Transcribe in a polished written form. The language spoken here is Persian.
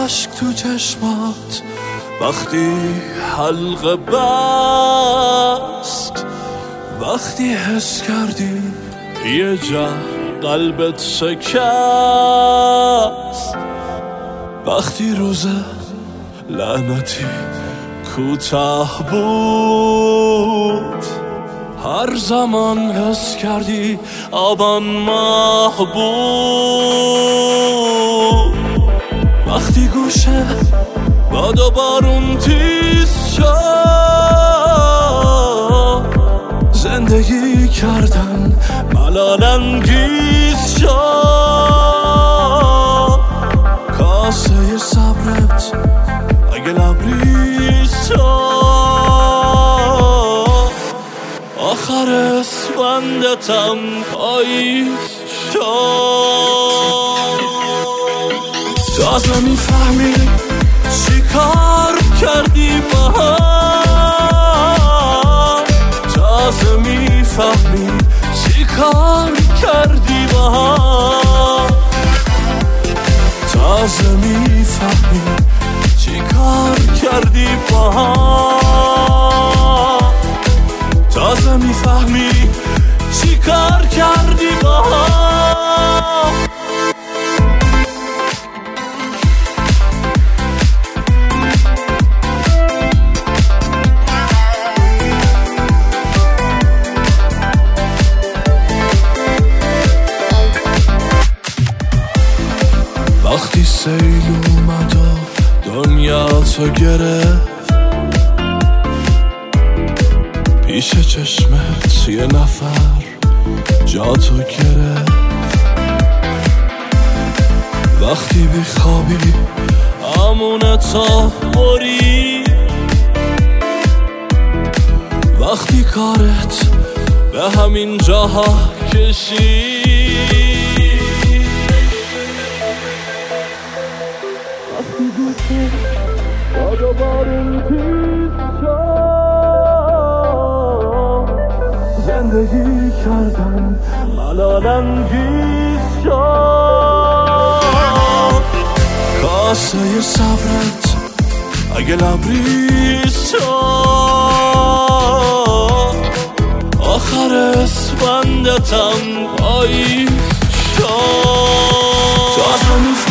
عشق تو چشمات وقتی حلقه بست، وقتی حس کردی یه جا قلبت شکست، وقتی روز لعنتی کوتاه بود، هر زمان حس کردی آبان ماه بود، وقتی گوشه باد و بارون تیز شد، زندگی کردن ملال انگیز شد، کاسه صبرت اگه لبریز شد، آخر اسفندتم پاییز شد. تازه میفهمی چی کار کردی با هم، تازه میفهمی چی کار کردی با هم، تازه میفهمی چی کار کردی با هم، تازه میفهمی چی کار کردی با هم. وقتی سیل اومد و دنیا تو گرفت، پیش چشمت یه نفر جا تو گرفت، وقتی بخوابی امونتا بری، وقتی کارت به همین جاها کشی، وقتی گوشه باد و بارون تیز شد، زندگی کردن ملال انگیز شد، کاسه صبرت اگه لبریز شد، آخر اسفندتم پاییز شد.